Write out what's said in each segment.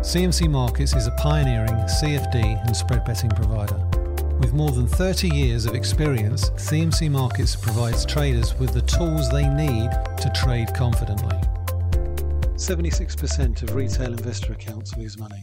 CMC Markets is a pioneering CFD and spread betting provider. With more than 30 years of experience, CMC Markets provides traders with the tools they need to trade confidently. 76% of retail investor accounts lose money.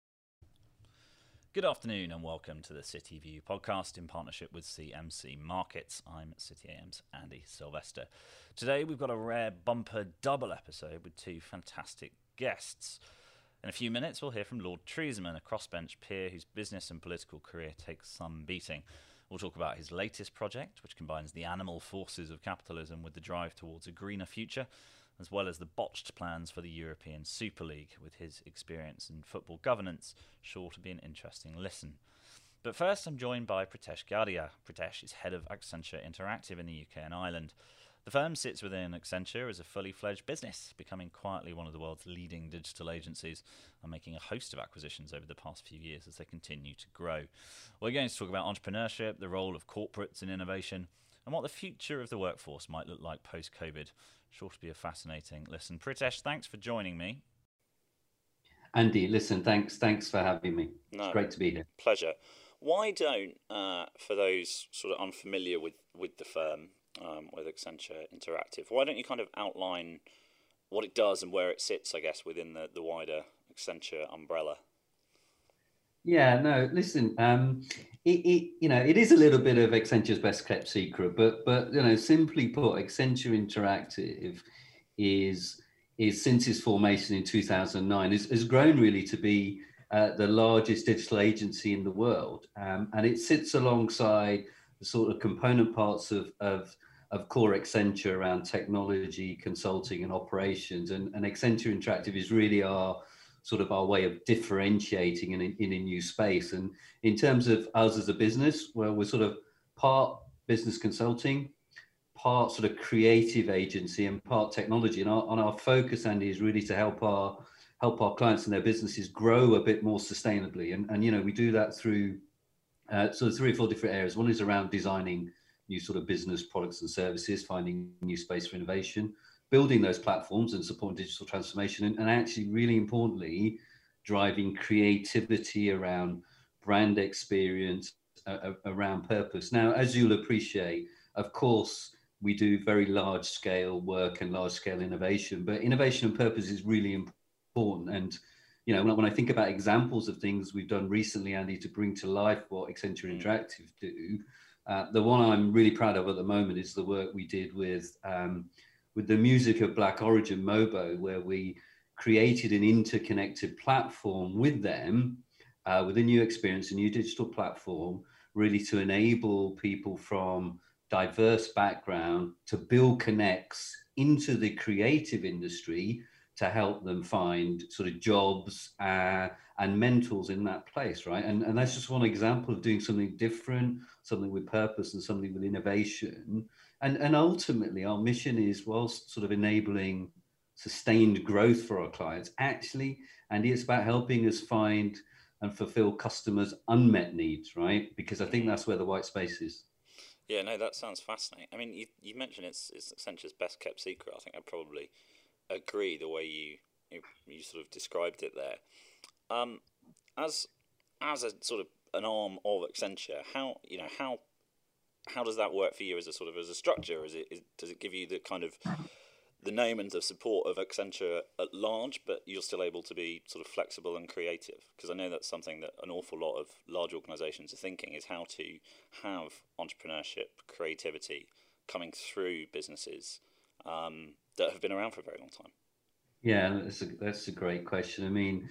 Good afternoon and welcome to the City View podcast in partnership with CMC Markets. I'm City AM's Andy Sylvester. Today we've got a rare bumper double episode with two fantastic guests. In a few minutes we'll hear from Lord Treasurman, a crossbench peer whose business and political career takes some beating. We'll talk about his latest project, which combines the animal forces of capitalism with the drive towards a greener future, as well as the botched plans for the European Super League, with his experience in football governance sure to be an interesting listen. But first I'm joined by Pritesh Gadia. Pritesh is head of Accenture Interactive in the UK and Ireland. The firm sits within Accenture as a fully fledged business, becoming quietly one of the world's leading digital agencies and making a host of acquisitions over the past few years as they continue to grow. We're going to talk about entrepreneurship, the role of corporates in innovation, and what the future of the workforce might look like post-COVID. Sure to be a fascinating listen. Pritesh, thanks for joining me. Andy, listen, thanks for having me. It's great to be here. Pleasure. Why don't, for those sort of unfamiliar with the firm, with Accenture Interactive, why don't you kind of outline what it does and where it sits, I guess, within the wider Accenture umbrella? Yeah, no, listen, it is a little bit of Accenture's best kept secret, but simply put, Accenture Interactive is since its formation in 2009 has grown really to be the largest digital agency in the world, and it sits alongside the sort of component parts of core Accenture around technology, consulting, and operations, and Accenture Interactive is really our way of differentiating in a new space. And in terms of us as a business, well, we're sort of part business consulting, part sort of creative agency, and part technology. And our focus, Andy, is really to help our clients and their businesses grow a bit more sustainably. And we do that through sort of 3 or 4 different areas. One is around designing new sort of business products and services, finding new space for innovation, building those platforms and supporting digital transformation, and actually, really importantly, driving creativity around brand experience, around purpose. Now, as you'll appreciate, of course, we do very large scale work and large scale innovation, but innovation and purpose is really important. And when I think about examples of things we've done recently, Andy, to bring to life what Accenture Interactive do, the one I'm really proud of at the moment is the work we did with the music of Black Origin Mobo, where we created an interconnected platform with them, with a new experience, a new digital platform, really to enable people from diverse background to build connects into the creative industry to help them find sort of jobs and mentors in that place, right? And that's just one example of doing something different, something with purpose and something with innovation. And ultimately, our mission is, whilst sort of enabling sustained growth for our clients, actually, Andy, it's about helping us find and fulfill customers' unmet needs, right? Because I think that's where the white space is. Yeah, no, that sounds fascinating. I mean, you mentioned it's Accenture's best kept secret. I think I'd probably agree the way you sort of described it there. As a sort of an arm of Accenture, how does that work for you as a structure? Does it give you the kind of the name and the support of Accenture at large, but you're still able to be sort of flexible and creative? Because I know that's something that an awful lot of large organisations are thinking, is how to have entrepreneurship, creativity coming through businesses that have been around for a very long time. Yeah, that's a great question. I mean,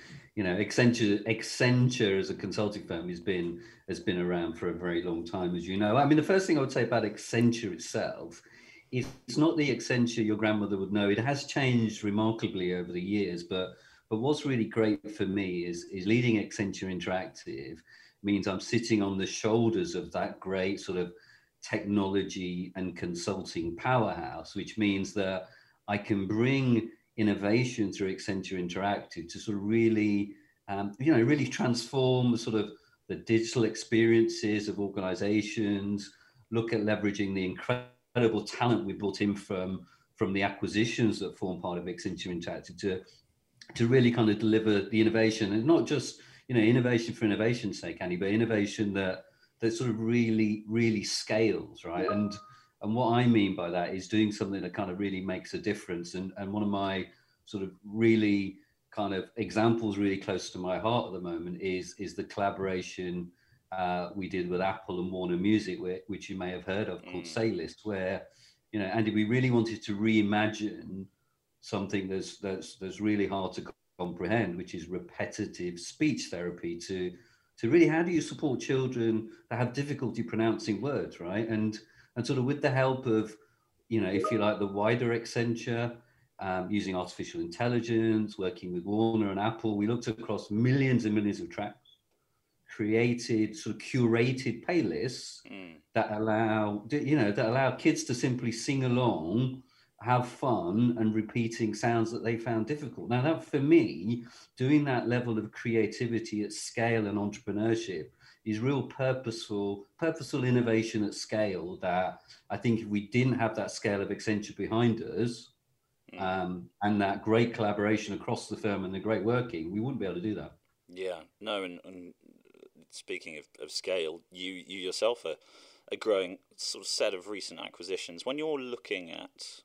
Accenture as a consulting firm has been around for a very long time, as you know. I mean, the first thing I would say about Accenture itself is it's not the Accenture your grandmother would know. It has changed remarkably over the years, but what's really great for me is leading Accenture Interactive means I'm sitting on the shoulders of that great sort of technology and consulting powerhouse, which means that I can bring innovation through Accenture Interactive to sort of really, really transform the sort of the digital experiences of organizations, look at leveraging the incredible talent we brought in from the acquisitions that form part of Accenture Interactive to really kind of deliver the innovation, and not just, innovation for innovation's sake, Andy, but innovation that sort of really scales, right? And what I mean by that is doing something that kind of really makes a difference. And one of my sort of really kind of examples really close to my heart at the moment is the collaboration we did with Apple and Warner Music, which you may have heard of, called Saylist, where, Andy, we really wanted to reimagine something that's really hard to comprehend, which is repetitive speech therapy, to really, how do you support children that have difficulty pronouncing words, right? And sort of with the help of, if you like, the wider Accenture, using artificial intelligence, working with Warner and Apple, we looked across millions and millions of tracks, created sort of curated playlists that allow kids to simply sing along, have fun, and repeating sounds that they found difficult. Now, that, for me, doing that level of creativity at scale and entrepreneurship is real purposeful innovation at scale that I think if we didn't have that scale of Accenture behind us, and that great collaboration across the firm and the great working, we wouldn't be able to do that. Yeah, no, and speaking of scale, you yourself are a growing sort of set of recent acquisitions. When you're looking at,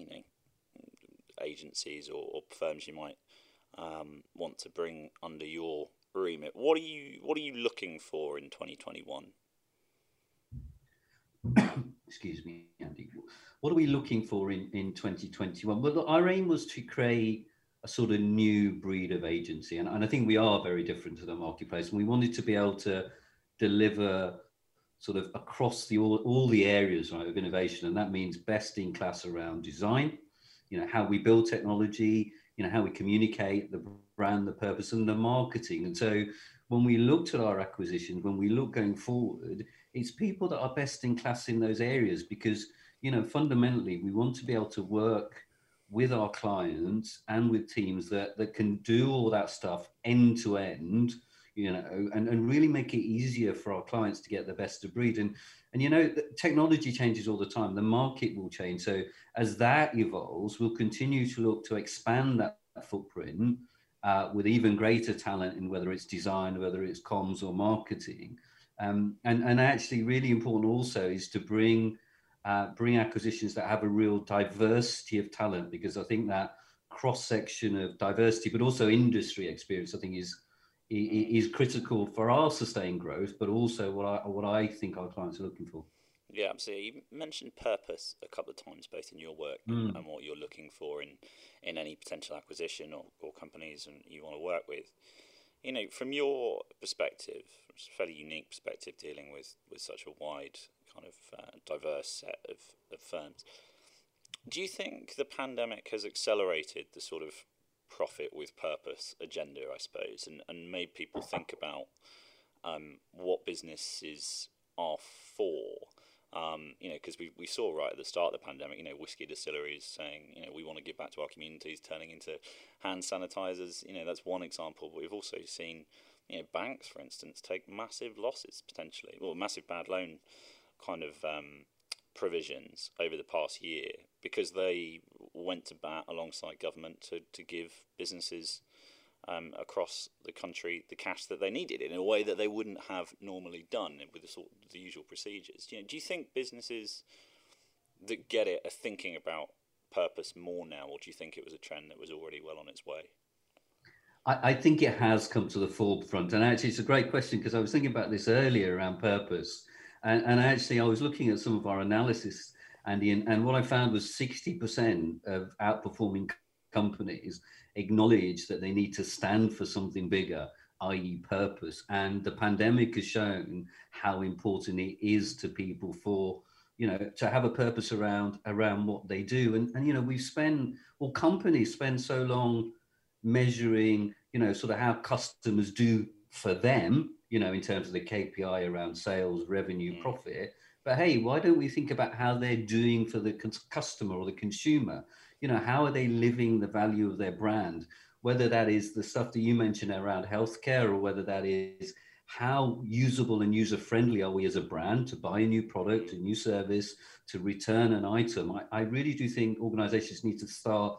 agencies or firms you might want to bring under your remit, what are you looking for in 2021? Excuse me, Andy. What are we looking for in 2021? Well, our aim was to create a sort of new breed of agency, and I think we are very different to the marketplace, and we wanted to be able to deliver sort of across all the areas, right, of innovation, and that means best in class around design, how we build technology, how we communicate the brand, the purpose, and the marketing. And so when we looked at our acquisitions, when we look going forward, it's people that are best in class in those areas, because, fundamentally, we want to be able to work with our clients and with teams that can do all that stuff end to end, and really make it easier for our clients to get the best of breed. And technology changes all the time. The market will change. So as that evolves, we'll continue to look to expand that footprint with even greater talent in whether it's design, whether it's comms or marketing. And actually really important also is to bring acquisitions that have a real diversity of talent, because I think that cross-section of diversity, but also industry experience, I think is critical for our sustained growth, but also what I think our clients are looking for. Yeah, absolutely. You mentioned purpose a couple of times, both in your work and what you're looking for in any potential acquisition or companies and you want to work with. From your perspective, it's a fairly unique perspective dealing with such a wide kind of diverse set of firms. Do you think the pandemic has accelerated the sort of profit with purpose agenda, I suppose, and made people think about what businesses are for? Because we saw right at the start of the pandemic, whiskey distilleries saying, we want to give back to our communities, turning into hand sanitizers. That's one example. But we've also seen, banks, for instance, take massive losses potentially, or massive bad loan kind of provisions over the past year because they went to bat alongside government to give businesses across the country the cash that they needed in a way that they wouldn't have normally done with the usual procedures. Do you think businesses that get it are thinking about purpose more now, or do you think it was a trend that was already well on its way? I think it has come to the forefront, and actually it's a great question because I was thinking about this earlier around purpose, and actually I was looking at some of our analysis, Andy, and what I found was 60% of outperforming companies acknowledge that they need to stand for something bigger, i.e. purpose. And the pandemic has shown how important it is to people for, to have a purpose around what they do. And companies spend so long measuring, sort of how customers do for them, in terms of the KPI around sales, revenue, profit. But hey, why don't we think about how they're doing for the customer or the consumer? How are they living the value of their brand? Whether that is the stuff that you mentioned around healthcare, or whether that is how usable and user-friendly are we as a brand to buy a new product, a new service, to return an item. I really do think organizations need to start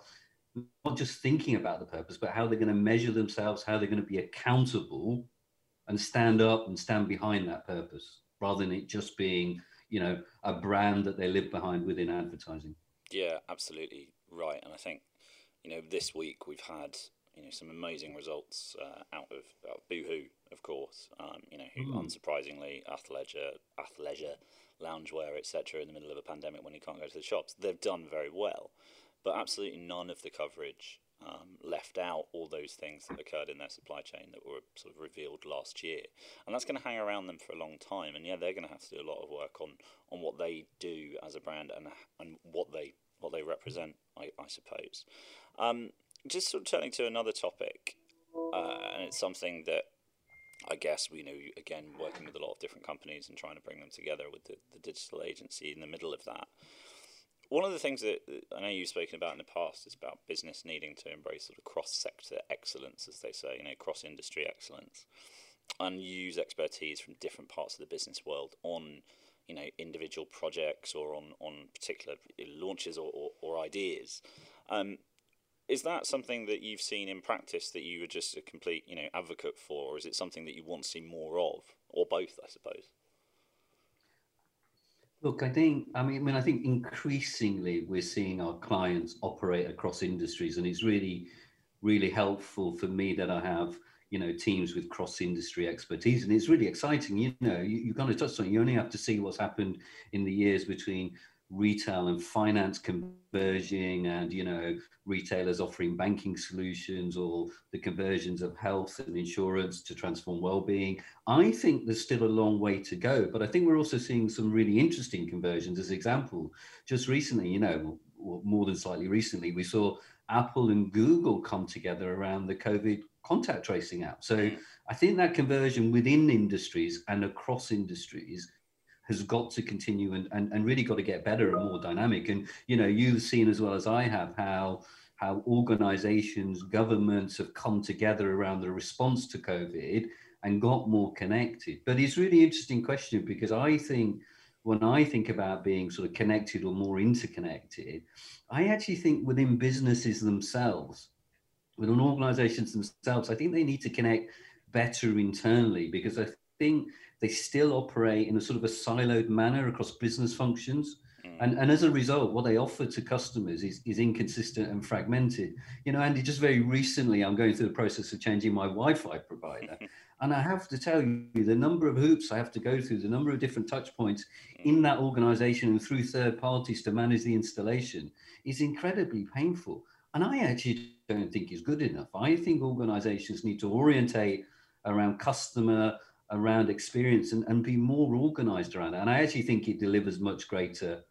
not just thinking about the purpose, but how they're going to measure themselves, how they're going to be accountable and stand up and stand behind that purpose, rather than it just being, a brand that they live behind within advertising. Yeah, absolutely right. And I think, this week we've had, some amazing results out of Boohoo, of course, who unsurprisingly, athleisure, loungewear, etc., in the middle of a pandemic when you can't go to the shops, they've done very well. But absolutely none of the coverage left out all those things that occurred in their supply chain that were sort of revealed last year, and that's going to hang around them for a long time. And yeah, they're going to have to do a lot of work on what they do as a brand and what they represent, I suppose. Just sort of turning to another topic, and it's something that I guess we know, again, working with a lot of different companies and trying to bring them together with the digital agency in the middle of that. One of the things that I know you've spoken about in the past is about business needing to embrace sort of cross-sector excellence, as they say, cross-industry excellence, and use expertise from different parts of the business world on, individual projects or on particular launches or ideas. Is that something that you've seen in practice that you were just a complete, advocate for, or is it something that you want to see more of, or both, I suppose? Look, I think increasingly we're seeing our clients operate across industries, and it's really, really helpful for me that I have, teams with cross-industry expertise, and it's really exciting. You kind of touched on it. You only have to see what's happened in the years between retail and finance converging, and retailers offering banking solutions, or the conversions of health and insurance to transform well-being. I think there's still a long way to go, but I think we're also seeing some really interesting conversions. As example, just recently, more than slightly recently, we saw Apple and Google come together around the COVID contact tracing app. So I think that conversion within industries and across industries has got to continue and really got to get better and more dynamic. And, you've seen as well as I have how organizations, governments have come together around the response to COVID and got more connected. But it's a really interesting question, because I think when I think about being sort of connected or more interconnected, I actually think within businesses themselves, within organizations themselves, I think they need to connect better internally, because I think they still operate in a sort of a siloed manner across business functions. And as a result, what they offer to customers is inconsistent and fragmented. Andy, just very recently, I'm going through the process of changing my Wi-Fi provider. And I have to tell you, the number of hoops I have to go through, the number of different touch points in that organization and through third parties to manage the installation is incredibly painful. And I actually don't think it's good enough. I think organizations need to orientate around customer, around experience, and be more organized around that. And I actually think it delivers much greater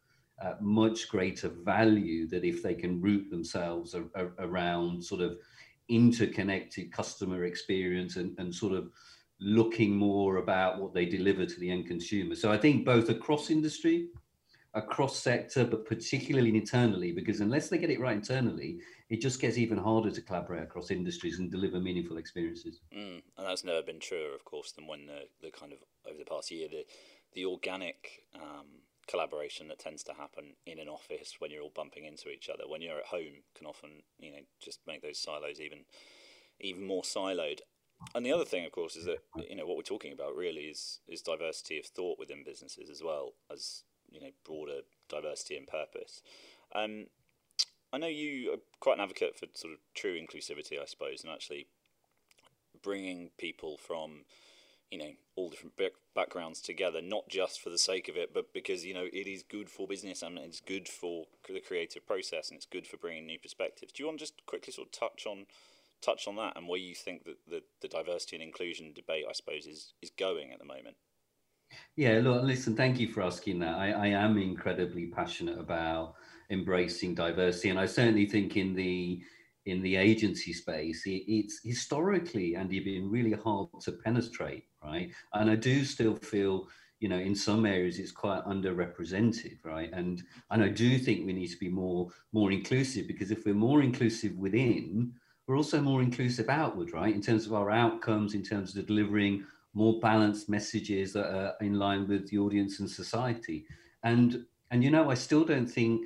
value that if they can root themselves around sort of interconnected customer experience and sort of looking more about what they deliver to the end consumer. So I think both across industry, across sector, but particularly internally, because unless they get it right internally, it just gets even harder to collaborate across industries and deliver meaningful experiences. And that's never been truer, of course, than when the kind of over the past year, the organic collaboration that tends to happen in an office when you're all bumping into each other, when you're at home, can often just make those silos even more siloed. And the other thing, of course, is that what we're talking about really is diversity of thought within businesses, as well as broader diversity and purpose. I know you are quite an advocate for sort of true inclusivity, I suppose, and actually bringing people from all different backgrounds together, not just for the sake of it, but because it is good for business and it's good for the creative process and it's good for bringing new perspectives. Do you want to just quickly sort of touch on that and where you think that the diversity and inclusion debate, I suppose, is going at the moment? Yeah, look, listen, thank you for asking that. I am incredibly passionate about embracing diversity, and I certainly think in the agency space, it's historically, Andy, been really hard to penetrate, right? And I do still feel, in some areas it's quite underrepresented, right? And I do think we need to be more inclusive, because if we're more inclusive within, we're also more inclusive outward, right? In terms of our outcomes, in terms of delivering more balanced messages that are in line with the audience and society. And I still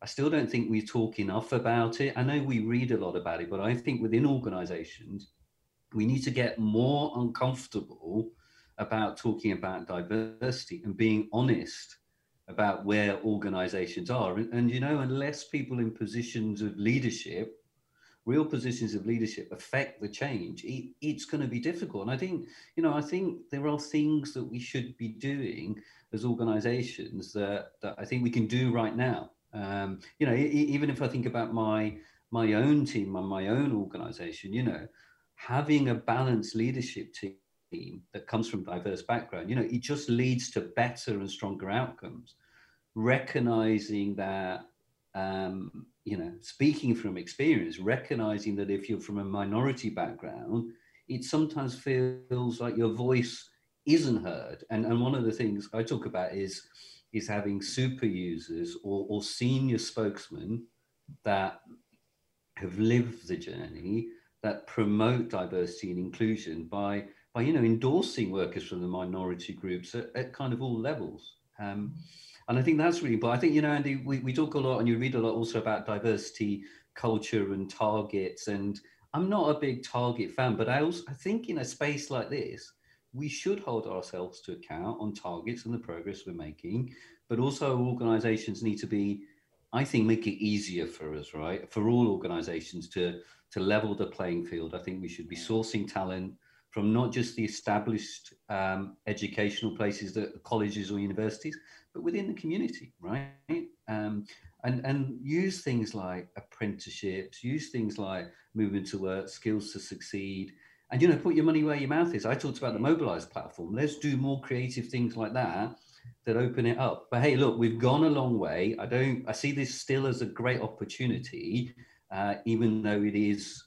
still don't think we talk enough about it. I know we read a lot about it, but I think within organizations, we need to get more uncomfortable about talking about diversity and being honest about where organizations are. And you know, unless people in positions of leadership, real positions of leadership, affect the change, it's going to be difficult. And I think, you know, I think there are things that we should be doing as organizations that I think we can do right now. You know, even if I think about my own team and my own organization, you know, having a balanced leadership team that comes from diverse background, you know, it just leads to better and stronger outcomes. Recognizing that, you know, speaking from experience, recognizing that if you're from a minority background, it sometimes feels like your voice isn't heard. And one of the things I talk about is having super users or senior spokesmen that have lived the journey, that promote diversity and inclusion by you know, endorsing workers from the minority groups at kind of all levels. And I think that's really important. I think, you know, Andy, we talk a lot and you read a lot also about diversity, culture and targets. And I'm not a big target fan, but I think in a space like this, we should hold ourselves to account on targets and the progress we're making, but also organizations need to be, I think, make it easier for us, right? For all organizations to level the playing field. I think we should be sourcing talent from not just the established educational places, that colleges or universities, but within the community, right? And use things like apprenticeships, use things like movement to work, skills to succeed, and, you know, put your money where your mouth is. I talked about the Mobilize platform. Let's do more creative things like that open it up. But hey, look, we've gone a long way. I see this still as a great opportunity, even though it is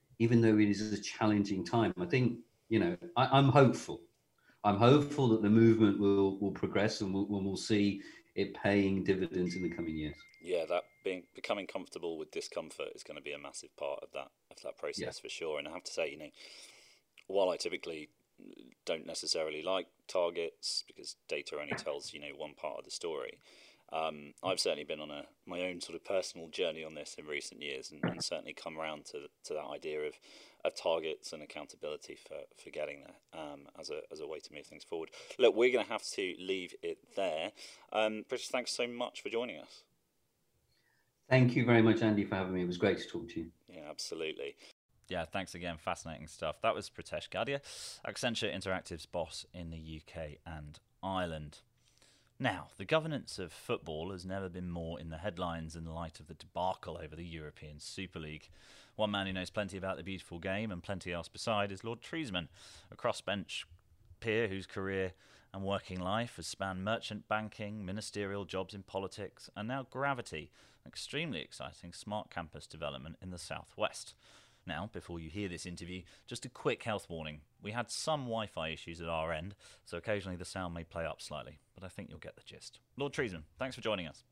a challenging time. I think, you know, I'm hopeful. I'm hopeful that the movement will progress and we'll see it paying dividends in the coming years. Yeah, that becoming comfortable with discomfort is going to be a massive part of that process, for sure. And I have to say, you know, while I typically don't necessarily like targets because data only tells, you know, one part of the story, I've certainly been on my own sort of personal journey on this in recent years, and certainly come around to that idea of targets and accountability for getting there, as a way to move things forward. Look, we're going to have to leave it there. British, thanks so much for joining us. Thank you very much, Andy, for having me. It was great to talk to you. Yeah, absolutely. Yeah, thanks again. Fascinating stuff. That was Pritesh Gadhia, Accenture Interactive's boss in the UK and Ireland. Now, the governance of football has never been more in the headlines in the light of the debacle over the European Super League. One man who knows plenty about the beautiful game and plenty else beside is Lord Treesman, a crossbench peer whose career and working life has spanned merchant banking, ministerial jobs in politics, and now Gravity, an extremely exciting smart campus development in the southwest. Now, before you hear this interview, just a quick health warning. We had some Wi-Fi issues at our end, so occasionally the sound may play up slightly, but I think you'll get the gist. Lord Treesman, thanks for joining us.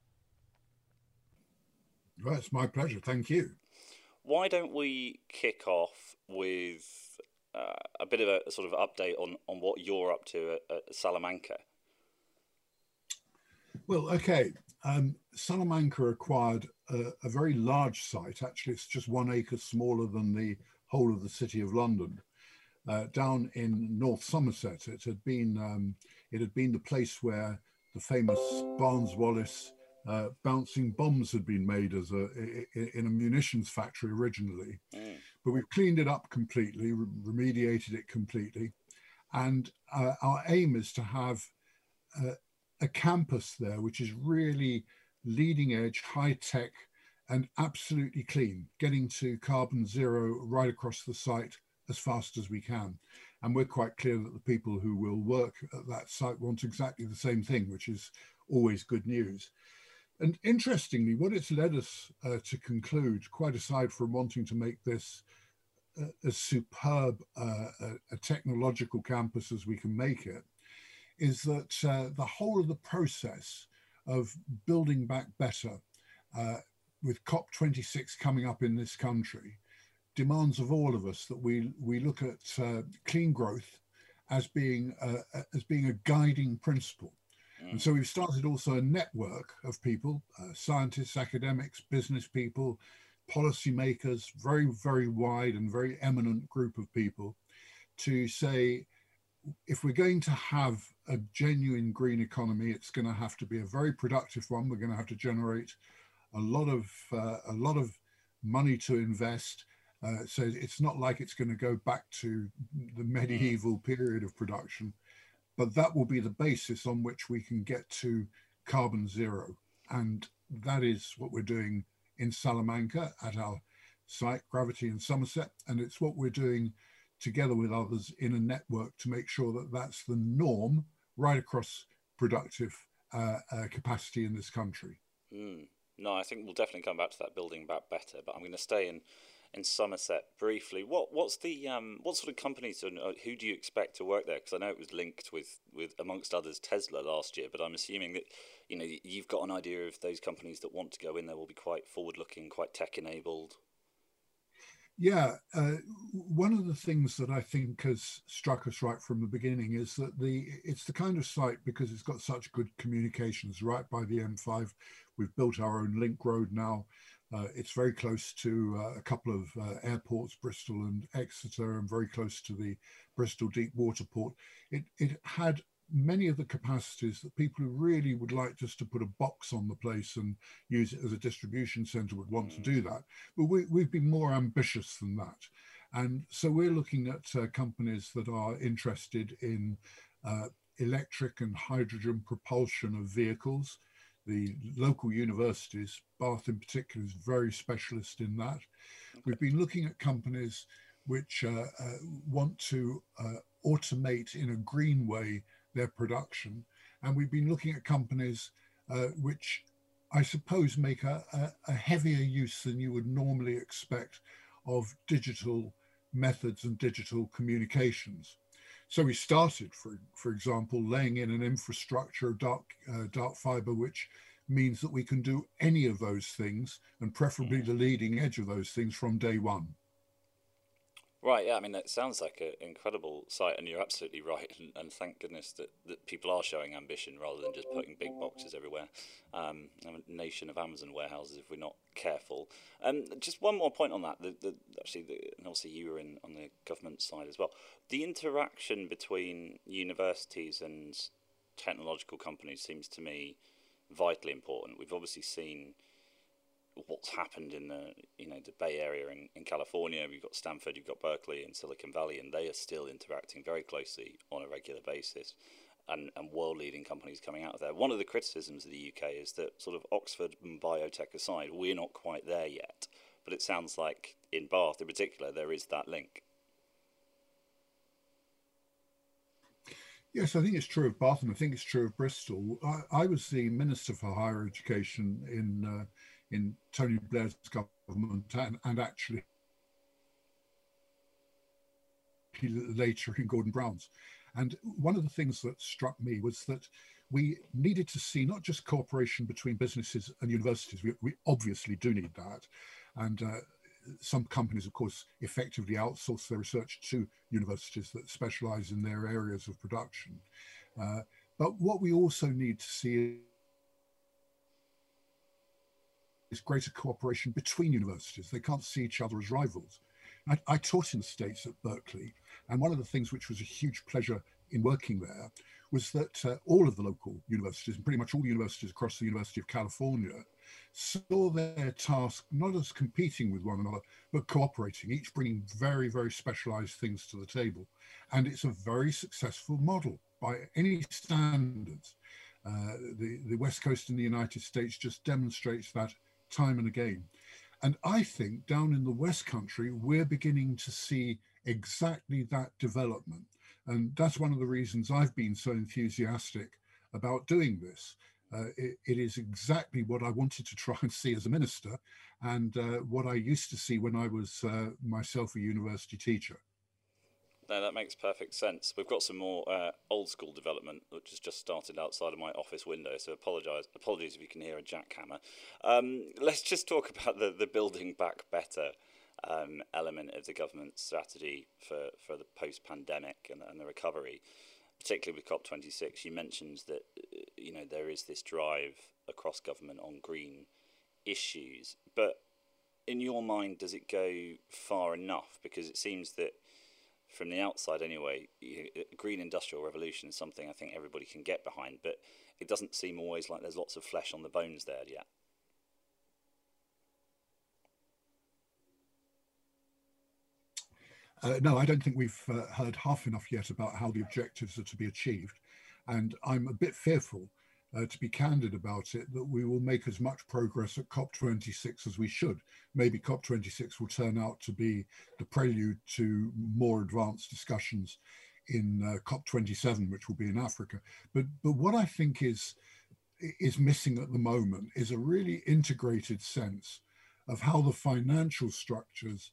Well, it's my pleasure. Thank you. Why don't we kick off with a bit of a sort of update on what you're up to at Salamanca? Well, okay. Salamanca acquired a very large site. Actually, it's just 1 acre smaller than the whole of the City of London, down in North Somerset. It had been the place where the famous Barnes-Wallis bouncing bombs had been made in a munitions factory originally. But we've cleaned it up completely, remediated it completely, and our aim is to have a campus there which is really leading edge, high tech, and absolutely clean, getting to carbon zero right across the site as fast as we can. And we're quite clear that the people who will work at that site want exactly the same thing, which is always good news. And interestingly, what it's led us to conclude, quite aside from wanting to make this as superb a technological campus as we can make it, is that the whole of the process of building back better, with COP26 coming up in this country, demands of all of us that we look at clean growth as being a guiding principle. And so we've started also a network of people, scientists, academics, business people, policymakers, very, very wide and very eminent group of people, to say, if we're going to have a genuine green economy, it's going to have to be a very productive one. We're going to have to generate a lot of money to invest. So it's not like it's going to go back to the medieval period of production, but that will be the basis on which we can get to carbon zero. And that is what we're doing in Salamanca at our site, Gravity in Somerset. And it's what we're doing together with others in a network to make sure that that's the norm right across productive capacity in this country. No, I think we'll definitely come back to that building back better, but I'm going to stay in Somerset briefly. What's the what sort of companies and who do you expect to work there? Because I know it was linked with amongst others Tesla last year, but I'm assuming that you've got an idea of those companies that want to go in there will be quite forward looking, quite tech enabled. Yeah, one of the things that I think has struck us right from the beginning is that it's the kind of site, because it's got such good communications right by the M5. We've built our own link road now. It's very close to a couple of airports, Bristol and Exeter, and very close to the Bristol Deep Water Port. It had many of the capacities that people who really would like just to put a box on the place and use it as a distribution centre would want to do that. But we've been more ambitious than that. And so we're looking at companies that are interested in electric and hydrogen propulsion of vehicles. The local universities, Bath in particular, is very specialist in that. Okay. We've been looking at companies which want to automate in a green way their production. And we've been looking at companies which I suppose make a heavier use than you would normally expect of digital methods and digital communications. So we started, for example, laying in an infrastructure of dark fiber, which means that we can do any of those things, and preferably the leading edge of those things from day one. Right, yeah, I mean, it sounds like an incredible site, and you're absolutely right, and thank goodness that people are showing ambition rather than just putting big boxes everywhere. A nation of Amazon warehouses if we're not careful. Just one more point on that, and obviously you were on the government side as well. The interaction between universities and technological companies seems to me vitally important. We've obviously seen what's happened in the Bay Area in California. We've got Stanford, you've got Berkeley and Silicon Valley, and they are still interacting very closely on a regular basis, and world-leading companies coming out of there. One of the criticisms of the UK is that, sort of Oxford and biotech aside, we're not quite there yet, but it sounds like in Bath in particular there is that link. Yes, I think it's true of Bath, and I think it's true of Bristol. I was the Minister for Higher Education in Tony Blair's government, and actually later in Gordon Brown's. And one of the things that struck me was that we needed to see not just cooperation between businesses and universities. We obviously do need that. And some companies, of course, effectively outsource their research to universities that specialize in their areas of production. But what we also need to see is greater cooperation between universities. They can't see each other as rivals. I taught in the States at Berkeley, and one of the things which was a huge pleasure in working there was that all of the local universities, and pretty much all the universities across the University of California, saw their task not as competing with one another, but cooperating, each bringing very, very specialized things to the table. And it's a very successful model by any standards. The West Coast in the United States just demonstrates that time and again. And I think down in the West Country, we're beginning to see exactly that development. And that's one of the reasons I've been so enthusiastic about doing this. It is exactly what I wanted to try and see as a minister, and what I used to see when I was myself a university teacher. No, that makes perfect sense. We've got some more old school development, which has just started outside of my office window, so apologies if you can hear a jackhammer. Let's just talk about the building back better element of the government strategy for the post-pandemic and the recovery, particularly with COP26. You mentioned that there is this drive across government on green issues, but in your mind, does it go far enough? Because it seems that from the outside anyway, a green industrial revolution is something I think everybody can get behind, but it doesn't seem always like there's lots of flesh on the bones there yet. No, I don't think we've heard half enough yet about how the objectives are to be achieved. And I'm a bit fearful, to be candid about it, that we will make as much progress at COP26 as we should. Maybe COP26 will turn out to be the prelude to more advanced discussions in COP27, which will be in Africa. But what I think is missing at the moment is a really integrated sense of how the financial structures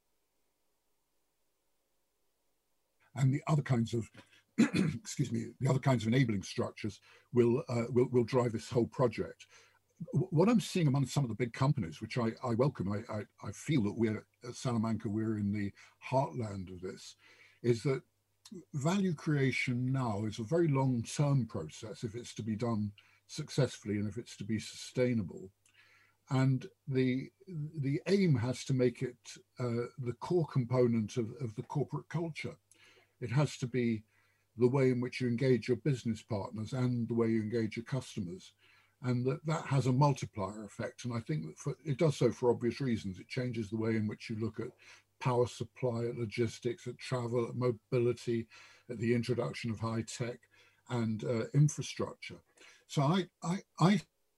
and the other kinds of excuse me, the other kinds of enabling structures will drive this whole project. What I'm seeing among some of the big companies, which I welcome, I feel that we're at Salamanca, we're in the heartland of this, is that value creation now is a very long-term process if it's to be done successfully and if it's to be sustainable. And the aim has to make it the core component of the corporate culture. It has to be the way in which you engage your business partners and the way you engage your customers. And that has a multiplier effect. And I think that it does so for obvious reasons. It changes the way in which you look at power supply, at logistics, at travel, at mobility, at the introduction of high tech and infrastructure. So I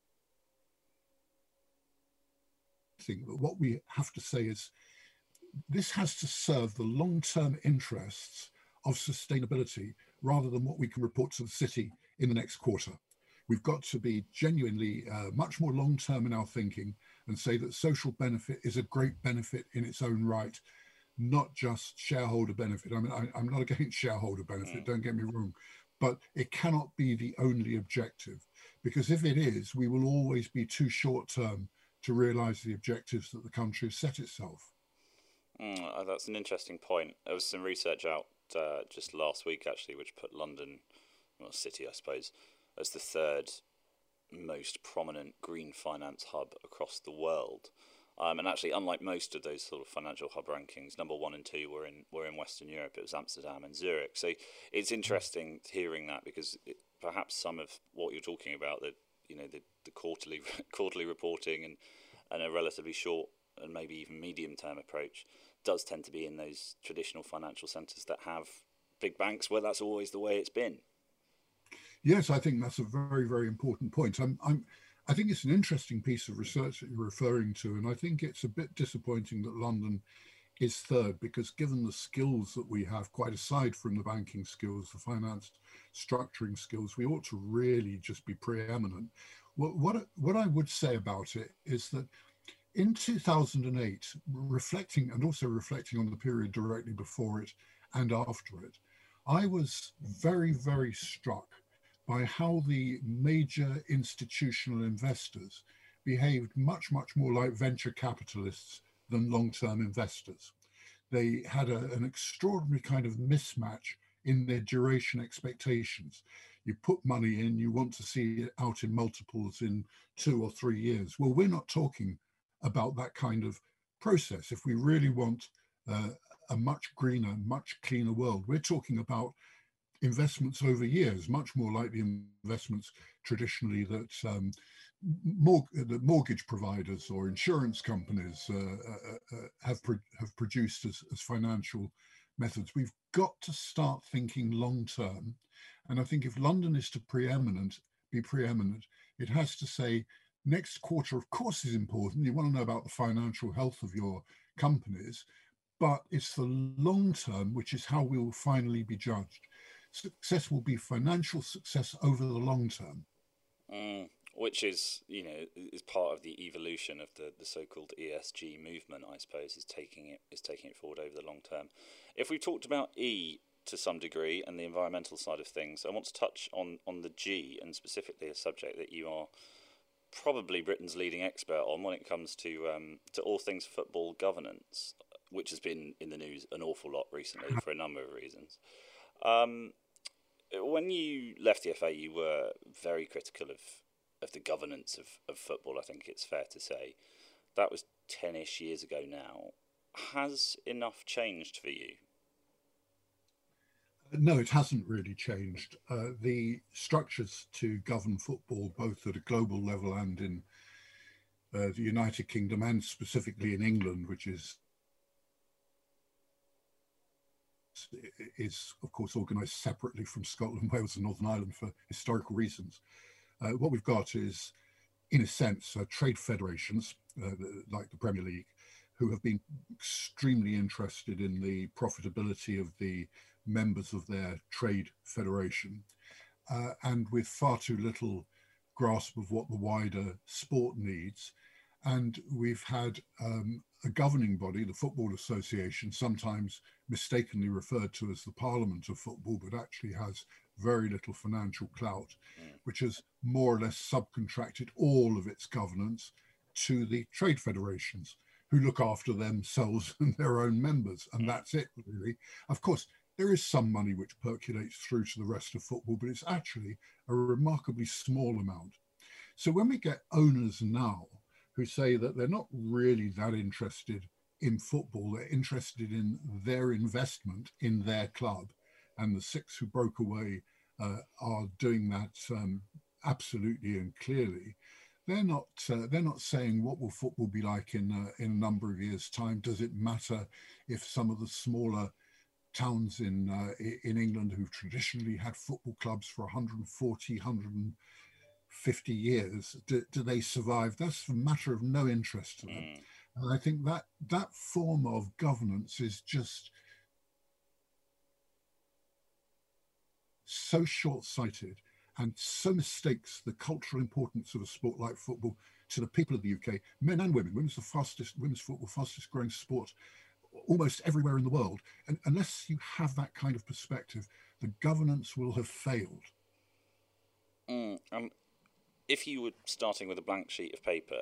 think that what we have to say is this has to serve the long-term interests of sustainability rather than what we can report to the city in the next quarter. We've got to be genuinely much more long-term in our thinking and say that social benefit is a great benefit in its own right, not just shareholder benefit. I mean, I'm not against shareholder benefit, don't get me wrong, but it cannot be the only objective, because if it is, we will always be too short-term to realise the objectives that the country has set itself. That's an interesting point. There was some research out just last week, actually, which put London, well, city, I suppose, as the third most prominent green finance hub across the world. And actually, unlike most of those sort of financial hub rankings, number 1 and 2 were in Western Europe. It was Amsterdam and Zurich. So it's interesting hearing that, because perhaps some of what you're talking about, the quarterly reporting and a relatively short and maybe even medium-term approach does tend to be in those traditional financial centres that have big banks, where that's always the way it's been. Yes, I think that's a very, very important point. I think it's an interesting piece of research that you're referring to, and I think it's a bit disappointing that London is third, because given the skills that we have, quite aside from the banking skills, the finance structuring skills, we ought to really just be preeminent. What I would say about it is that in 2008, reflecting on the period directly before it and after it, I was very, very struck by how the major institutional investors behaved much, much more like venture capitalists than long-term investors. They had an extraordinary kind of mismatch in their duration expectations. You put money in, you want to see it out in multiples in 2 or 3 years. Well, we're not talking about that kind of process. If we really want a much greener, much cleaner world, we're talking about investments over years, much more like the investments traditionally that mortgage providers or insurance companies have produced as financial methods. We've got to start thinking long term. And I think if London is to be preeminent, it has to say, next quarter, of course, is important. You want to know about the financial health of your companies, but it's the long term, which is how we will finally be judged. Success will be financial success over the long term. Which is, is part of the evolution of the so-called ESG movement, I suppose, is taking it forward over the long term. If we've talked about E to some degree and the environmental side of things, I want to touch on the G, and specifically a subject that you are probably Britain's leading expert on when it comes to all things football governance, which has been in the news an awful lot recently for a number of reasons. when you left the FA, you were very critical of the governance of football, I think it's fair to say. That was 10-ish years ago now. Has enough changed for you? No, it hasn't really changed. The structures to govern football, both at a global level and in the United Kingdom, and specifically in England, which is of course organised separately from Scotland, Wales and Northern Ireland for historical reasons. What we've got is, in a sense, trade federations like the Premier League, who have been extremely interested in the profitability of the members of their trade federation, and with far too little grasp of what the wider sport needs. And we've had a governing body, the Football Association, sometimes mistakenly referred to as the Parliament of Football, but actually has very little financial clout, which has more or less subcontracted all of its governance to the trade federations, who look after themselves and their own members. And that's it, really. Of course, there is some money which percolates through to the rest of football, but it's actually a remarkably small amount. So when we get owners now who say that they're not really that interested in football, they're interested in their investment in their club, and the 6 who broke away are doing that absolutely and clearly. They're not saying what will football be like in a number of years' time. Does it matter if some of the smaller towns in England who've traditionally had football clubs for 140, 150 years, do they survive? That's a matter of no interest to them. And I think that form of governance is just so short-sighted and so mistakes the cultural importance of a sport like football to the people of the UK, men and women. Women's football, fastest growing sport almost everywhere in the world. And unless you have that kind of perspective, the governance will have failed. If you were starting with a blank sheet of paper,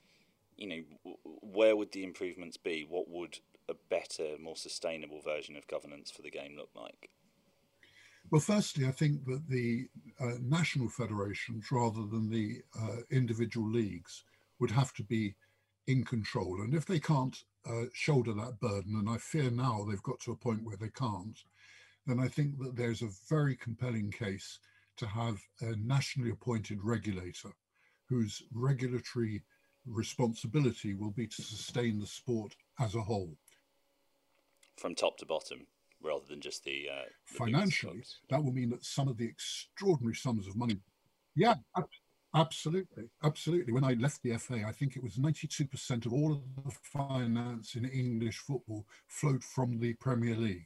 where would the improvements be? What would a better, more sustainable version of governance for the game look like? Well, firstly, I think that the national federations, rather than the individual leagues, would have to be in control. And if they can't shoulder that burden, and I fear now they've got to a point where they can't, then I think that there's a very compelling case to have a nationally appointed regulator whose regulatory responsibility will be to sustain the sport as a whole. From top to bottom, rather than just the financially, that will mean that some of the extraordinary sums of money. Yeah, absolutely. When I left the FA, I think it was 92% of all of the finance in English football flowed from the Premier League.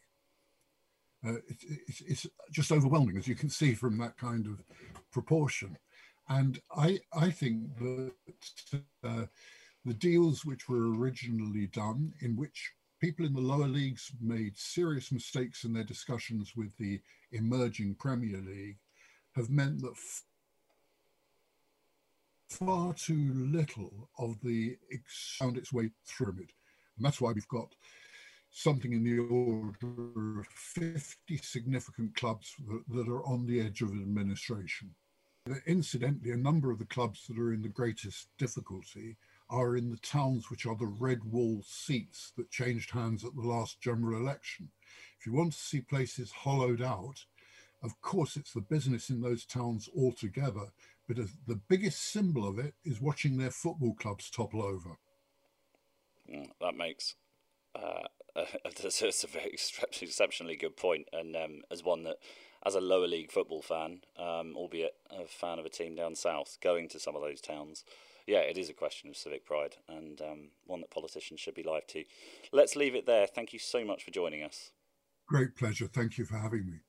It's just overwhelming, as you can see from that kind of proportion. And I think that the deals which were originally done, in which people in the lower leagues made serious mistakes in their discussions with the emerging Premier League, have meant that far too little of the found its way through it. And that's why we've got something in the order of 50 significant clubs that are on the edge of administration. Incidentally, a number of the clubs that are in the greatest difficulty are in the towns which are the red wall seats that changed hands at the last general election. If you want to see places hollowed out, of course it's the business in those towns altogether, but the biggest symbol of it is watching their football clubs topple over. That makes that's a very exceptionally good point, and as one that, as a lower league football fan, albeit a fan of a team down south, going to some of those towns, yeah, it is a question of civic pride, and one that politicians should be live to. Let's leave it there. Thank you so much for joining us. Great pleasure. Thank you for having me.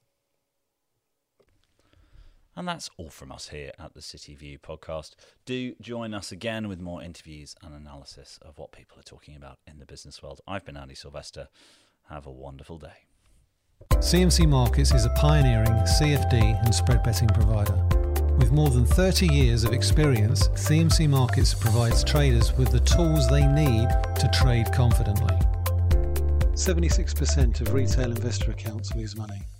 And that's all from us here at the City View podcast. Do join us again with more interviews and analysis of what people are talking about in the business world. I've been Andy Sylvester. Have a wonderful day. CMC Markets is a pioneering CFD and spread betting provider. With more than 30 years of experience, CMC Markets provides traders with the tools they need to trade confidently. 76% of retail investor accounts lose money.